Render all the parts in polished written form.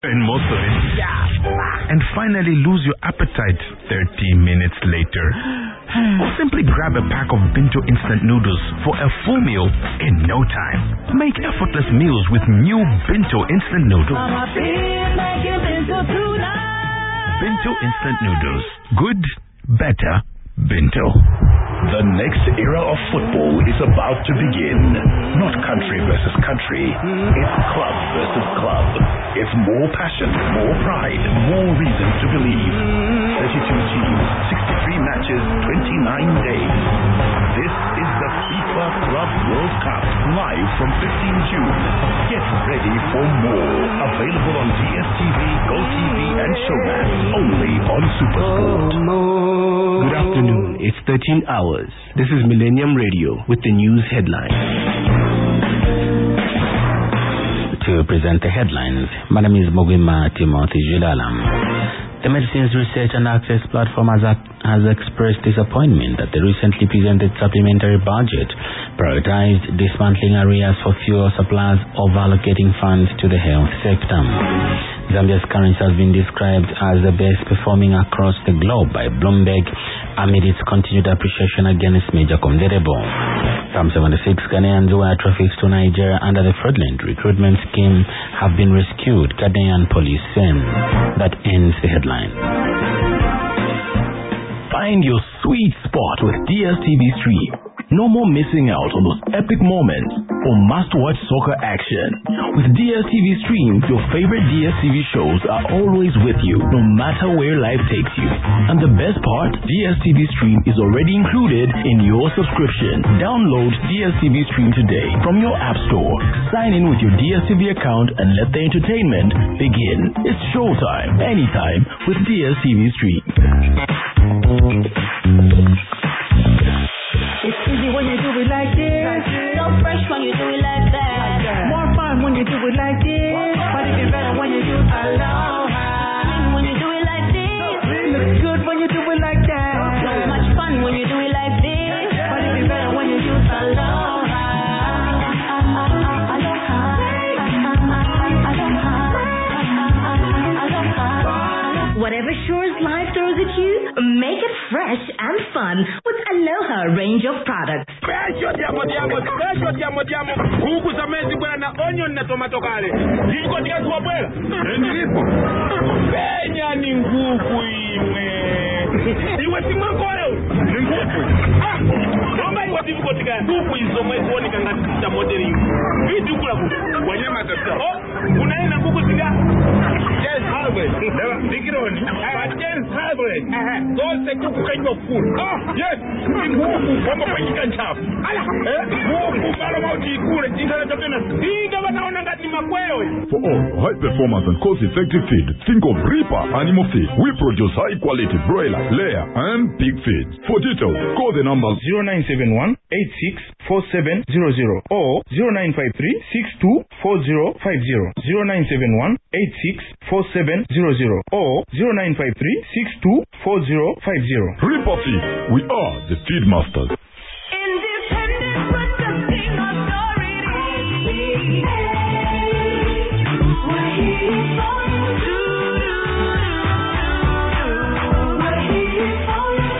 And most of it. And finally lose your appetite 30 minutes later. Or simply grab a pack of Binto instant noodles for a full meal in no time. Make effortless meals with new Binto instant noodles. Binto instant noodles. Good, better, Binto. The next era of football is about to begin. Not country versus country. It's club versus club. It's more passion, more pride, more reason to believe. 32 teams, 63 matches, 29 days. This is the FIFA Club World Cup, live from 15 June. Get ready for more. Available on DSTV, GoTV, and Showman. Only on SuperSport. Good afternoon. It's 13 hours. This is Millennium Radio with the news headlines. To present the headlines, my name is Mogwima Timothy Jilalam. The Medicines Research and Access Platform has expressed disappointment that the recently presented supplementary budget prioritized dismantling areas for fuel suppliers over allocating funds to the health sector. Zambia's currency has been described as the best performing across the globe by Bloomberg amid its continued appreciation against major convertible. Some 76 Ghanaians who were trafficked to Nigeria under the fraudulent recruitment scheme have been rescued, Ghanaian police said. That ends the headline. Find your sweet spot with DSTV Stream. No more missing out on those epic moments or must-watch soccer action. With DSTV Stream, your favorite DSTV shows are always with you, no matter where life takes you. And the best part, DSTV Stream is already included in your subscription. Download DSTV Stream today from your app store. Sign in with your DSTV account and let the entertainment begin. It's showtime, anytime, with DSTV Stream. It's easy when you do it like this. So fresh when you do it like that. More fun when you do it like this. But it's better when you do it alone. When you do it like this. Looks good when you do it like that. So much fun when you do it like this. But it's better when you do it alone. Whatever chores life throws at you, make it fresh and fun with Aloha range of products. Special diamo. Kuku za mezi bwana onion na tomato kale. Liko tika swabwela. Ndilipo. Penya ni nguku ime. Iwe simako leo. Ni nguku. Nomba iwe tifuko tika. Nguku izo mwezi woni kanga tita modeling. Vitu kula kuku. Wanyama tata. Unaenda nguku tika. Yes, harvest. Dikironi. Yes, harvest. Dose kuku kanyo full. Yes. Nguku kama panyika nchafu. Ala. Nguku mara mauti kule. Jingala topena. Diga wanaona ngati makweo. For all high performance and cost-effective feed, think of Reaper Animal Feed. We produce high-quality broiler, layer, and pig feeds. For details, call the number 0971 864700 or 0953 624050. 0971 864700 or 0953 624050. Reaper Feed. We are the feed masters. Independent with the king authority. We're here for you. We're here for you.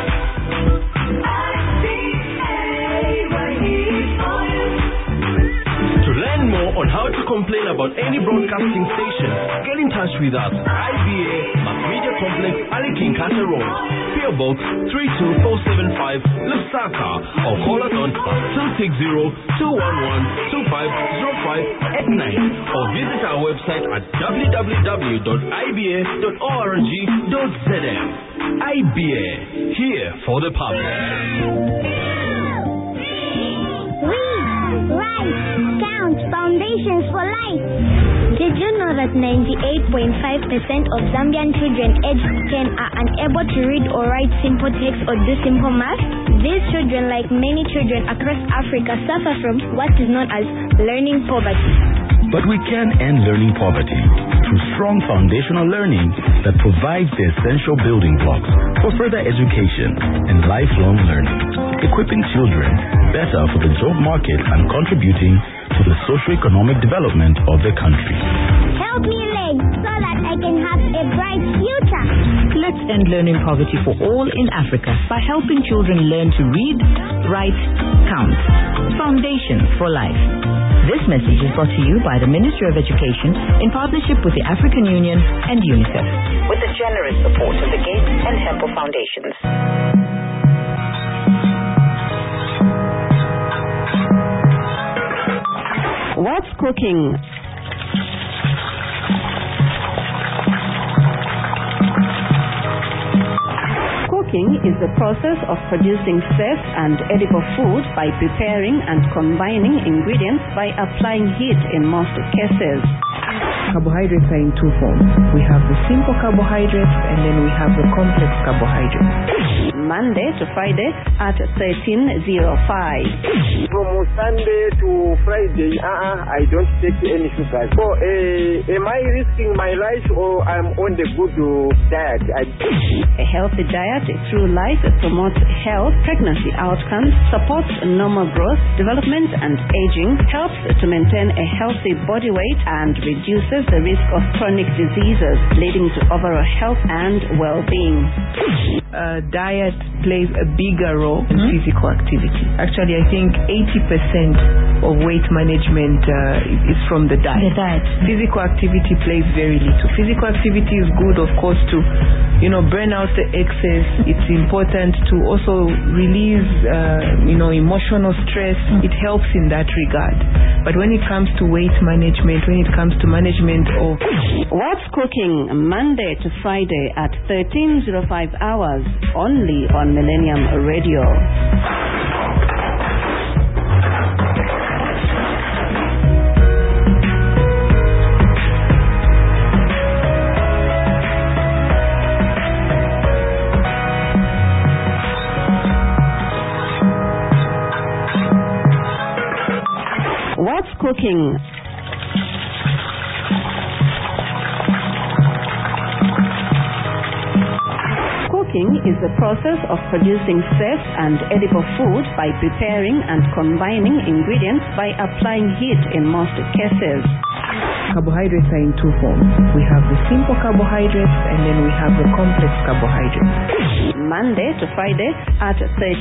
We're here for you. To learn more on how to complain about any broadcasting station, get in touch with us. IBA, Macmedia Complex, Aliking Kata Road, PO Box 32475, Lusaka, or call us on +260-211-250589 or visit our website at www.iba.org.zm. IBA, here for the public. Rise, count, foundations for life. Did you know that 98.5% of Zambian children aged 10 are unable to read or write simple text or do simple math? These children, like many children across Africa, suffer from what is known as learning poverty. But we can end learning poverty through strong foundational learning that provides the essential building blocks for further education and lifelong learning, equipping children better for the job market and contributing to the socio-economic development of the country. help me learn so that I can have a bright future. Let's end learning poverty for all in Africa by helping children learn to read, write, count. Foundations for Life. This message is brought to you by the Ministry of Education in partnership with the African Union and UNICEF, with the generous support of the Gates and Temple Foundations. What's cooking? Cooking is the process of producing safe and edible food by preparing and combining ingredients by applying heat in most cases. Carbohydrates are in two forms. We have the simple carbohydrates and then we have the complex carbohydrates. Monday to Friday at 13:05. From Sunday to Friday, I don't take any sugar. So, am I risking my life or I'm on the good diet? A healthy diet through life promotes health, pregnancy outcomes, supports normal growth, development and aging, helps to maintain a healthy body weight and reduces the risk of chronic diseases, leading to overall health and well-being. Diet plays a bigger role in physical activity. Actually, I think 80% of weight management is from the diet. Physical activity plays very little. Physical activity is good, of course, to burn out the excess. It's important to also release emotional stress. It helps in that regard. But when it comes to weight management, when it comes to management of... What's Cooking, Monday to Friday at 13:05 hours, only on Millennium Radio. What's Cooking? Cooking is the process of producing safe and edible food by preparing and combining ingredients by applying heat in most cases. Carbohydrates are in two forms. We have the simple carbohydrates and then we have the complex carbohydrates. Monday to Friday at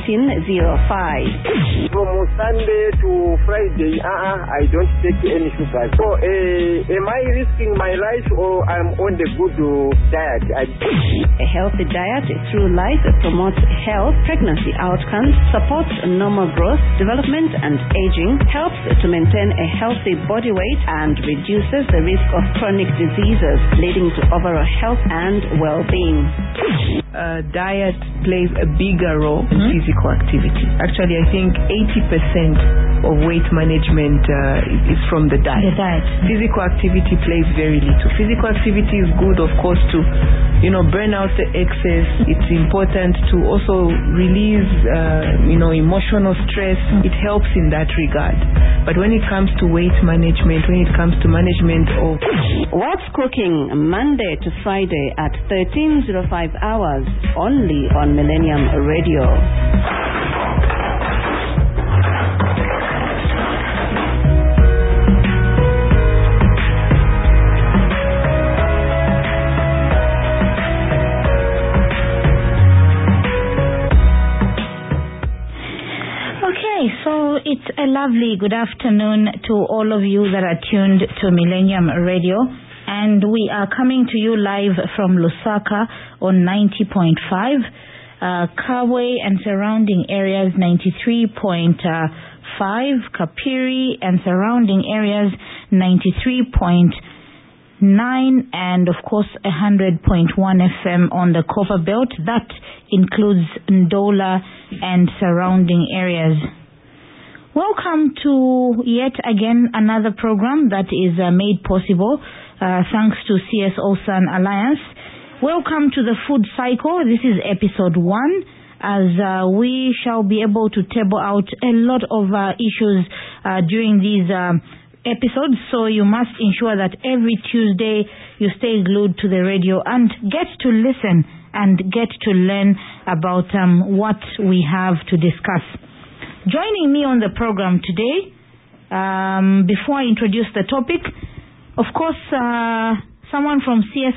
13:05. From Sunday to Friday, I don't take any sugar. So, am I risking my life or I'm on the good diet? A healthy diet through life promotes health, pregnancy outcomes, supports normal growth, development and aging, helps to maintain a healthy body weight and reduces the risk of chronic diseases, leading to overall health and well-being. Diet plays a bigger role in physical activity. Actually, I think 80% of weight management is from the diet. Physical activity plays very little. Physical activity is good, of course, to burn out the excess. It's important to also release emotional stress. It helps in that regard. But when it comes to weight management, when it comes to management of... What's Cooking, Monday to Friday at 13:05 hours, only on Millennium Radio. So it's a lovely good afternoon to all of you that are tuned to Millennium Radio, and we are coming to you live from Lusaka on 90.5, Kabwe and surrounding areas 93.5, Kapiri and surrounding areas 93.9, and of course 100.1 FM on the Copper Belt. That includes Ndola and surrounding areas. Welcome to yet again another program that is made possible thanks to CSO Sun Alliance. Welcome to the Food Cycle. This is episode 1, as we shall be able to table out a lot of issues during these episodes. So you must ensure that every Tuesday you stay glued to the radio and get to listen and get to learn about what we have to discuss. Joining me on the program today, before I introduce the topic, Of course, someone from CS